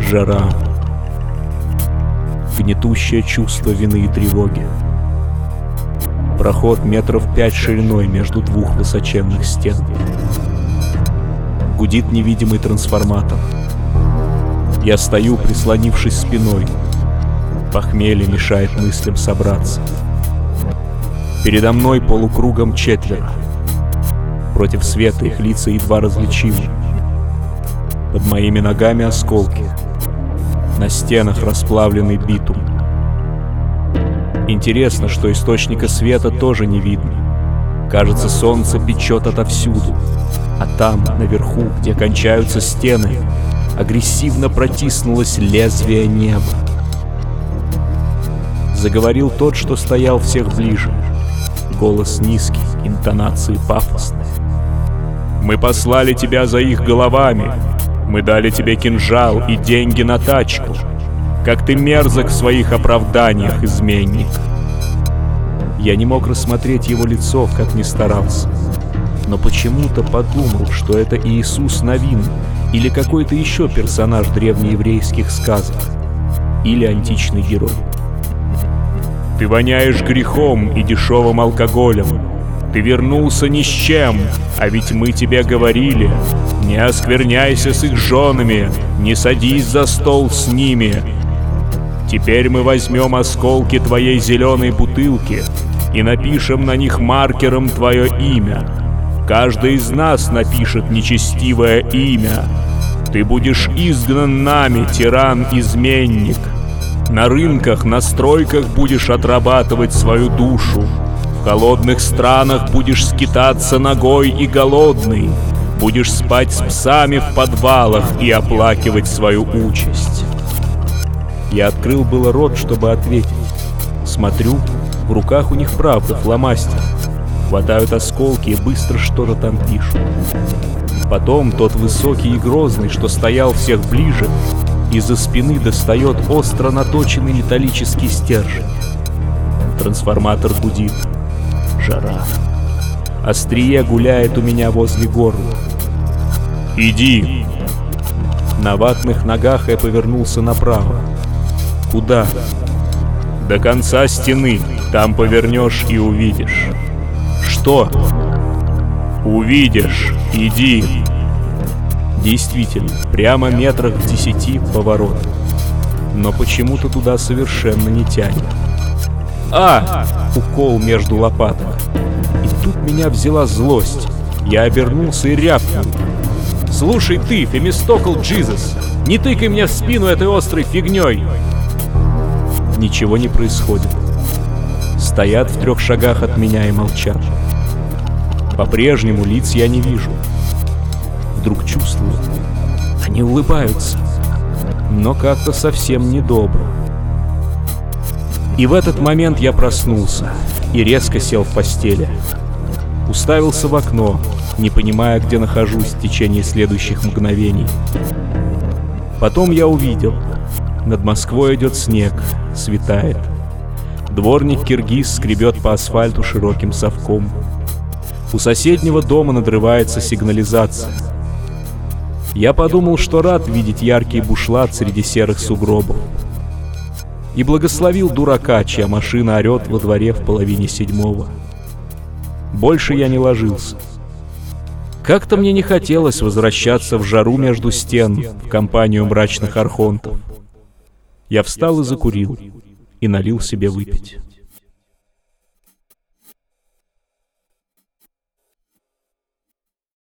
Жара. Гнетущее чувство вины и тревоги. Проход метров 5 шириной между двух высоченных стен. Гудит невидимый трансформатор. Я стою, прислонившись спиной. Похмелье мешает мыслям собраться. Передо мной полукругом четверо. Против света их лица едва различимы. Под моими ногами осколки. На стенах расплавленный битум. Интересно, что источника света тоже не видно. Кажется, солнце печет отовсюду. А там, наверху, где кончаются стены, агрессивно протиснулось лезвие неба. Заговорил тот, что стоял всех ближе. Голос низкий, интонации пафосные. «Мы послали тебя за их головами. Мы дали тебе кинжал и деньги на тачку. Как ты мерзок в своих оправданиях, изменник!» Я не мог рассмотреть его лицо, как ни старался. Но почему-то подумал, что это Иисус Новин или какой-то еще персонаж древнееврейских сказок. Или античный герой. «Ты воняешь грехом и дешевым алкоголем. Ты вернулся ни с чем, а ведь мы тебе говорили: не оскверняйся с их женами, не садись за стол с ними. Теперь мы возьмем осколки твоей зеленой бутылки и напишем на них маркером твое имя. Каждый из нас напишет нечестивое имя. Ты будешь изгнан нами, тиран-изменник. На рынках, на стройках будешь отрабатывать свою душу. В холодных странах будешь скитаться нагой и голодный. Будешь спать с псами в подвалах и оплакивать свою участь». Я открыл было рот, чтобы ответить. Смотрю, в руках у них правда фломастер. Хватают осколки и быстро что-то там пишут. Потом тот высокий и грозный, что стоял всех ближе, из-за спины достает остро наточенный металлический стержень. Трансформатор гудит. Жара. Острие гуляет у меня возле горла. «Иди!» На ватных ногах я повернулся направо. «Куда?» «До конца стены. Там повернешь и увидишь». «Что?» «Увидишь. Иди». Действительно, прямо метрах в 10 поворот. Но почему-то туда совершенно не тянет. Укол между лопаток. И тут меня взяла злость. Я обернулся и рявкнул: «Слушай ты, Фемистокл Джизус, не тыкай мне в спину этой острой фигней!» Ничего не происходит. Стоят в 3 шагах от меня и молчат. По-прежнему лиц я не вижу. Вдруг чувствую, они улыбаются, но как-то совсем недобро. И в этот момент я проснулся и резко сел в постели. Уставился в окно, не понимая, где нахожусь в течение следующих мгновений. Потом я увидел. Над Москвой идет снег, светает. Дворник-киргиз скребет по асфальту широким совком. У соседнего дома надрывается сигнализация. Я подумал, что рад видеть яркий бушлат среди серых сугробов. И благословил дурака, чья машина орет во дворе в 6:30. Больше я не ложился. Как-то мне не хотелось возвращаться в жару между стен в компанию мрачных архонтов. Я встал и закурил, и налил себе выпить.